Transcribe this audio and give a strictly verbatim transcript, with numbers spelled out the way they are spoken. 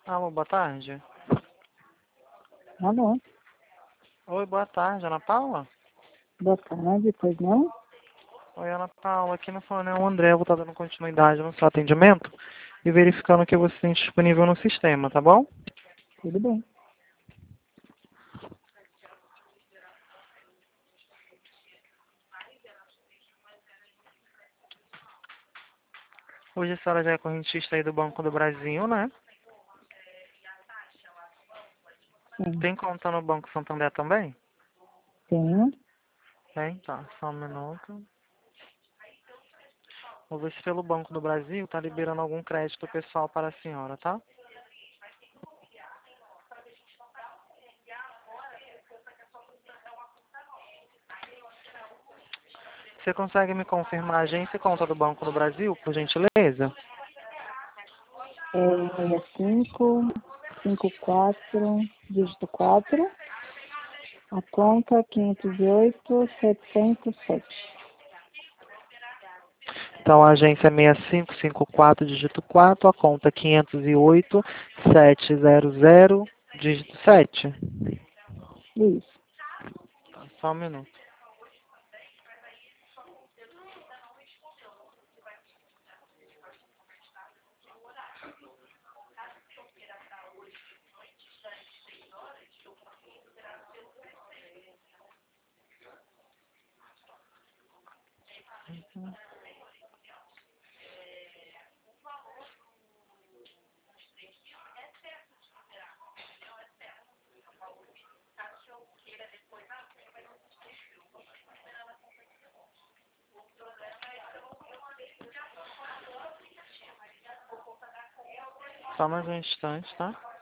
Alô, boa tarde. Alô, Oi, boa tarde, Ana Paula? boa tarde, pois não? Oi, Ana Paula, aqui no fone é o André, eu vou estar dando continuidade no seu atendimento e verificando o que você tem disponível no sistema, tá bom? Tudo bem. Hoje a senhora já é correntista aí do Banco do Brasil, né? Sim, Tem conta no Banco Santander também? tenho. Tem, tá, só um minuto. Vou ver se pelo Banco do Brasil tá liberando algum crédito pessoal para a senhora, tá? Você consegue me confirmar a agência e conta do Banco do Brasil, por gentileza? É cinco, cinco, quatro, dígito quatro, a conta quinhentos e oito, setecentos e sete. Então a agência é seis cinco cinco quatro, dígito quatro, a conta quinhentos e oito, setecentos, dígito sete. Isso. Tá, só um minuto. Só mais um instante, tá?